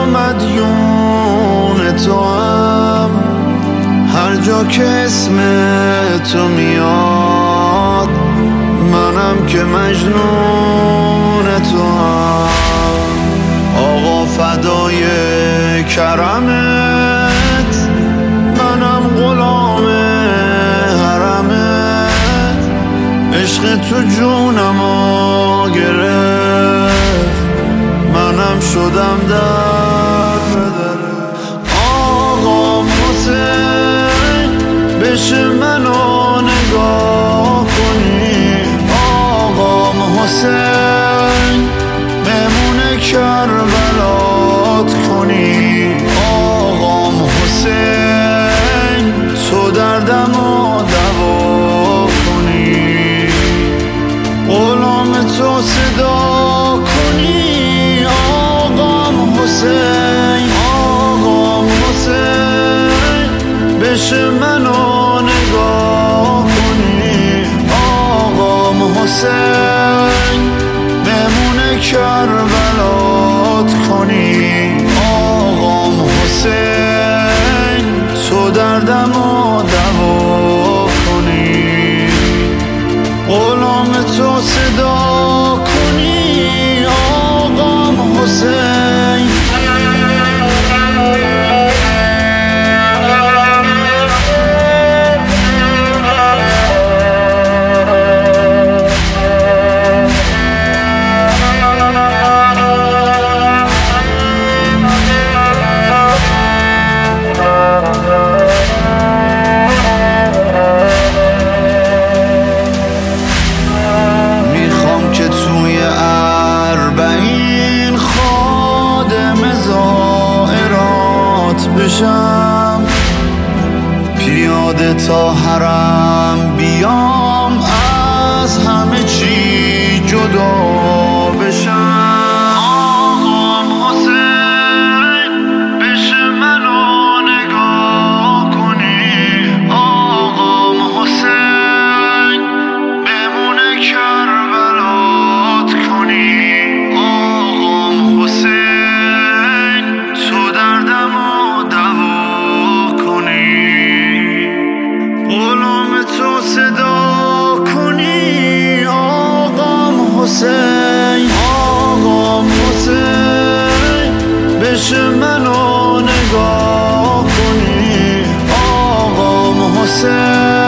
مدیون تو هم، هر جا که اسم تو میاد منم که مجنون تو هم. آقا فدای کرمت، منم غلام حرمت. عشق تو جونمو گرفت، منم شدم در بدره. آقا حسین بشه منو نگاه کنی، آقا حسین مهمون کربلات کنی. آقا حسین تو دردمو دوا کنی، غلام تو صدا کنی. آقا حسین، آقا حسین بشه منو نگاه کنی. آقا حسین مهمون کربلات کنی. آقا حسین تو دردمو دوا کنی، غلام تو صدا کنی. آقا حسین بشم، پیاده تا حرم بیام، از همه چی جدا بشم. آقا حسین بشه منو نگاه کنی. آقا حسین بمون کربلات کنی. آقا حسین تو دردمو غلام تو صدا کنی. آقا حسین، آقا حسین بشه منو نگاه کنی. آقا حسین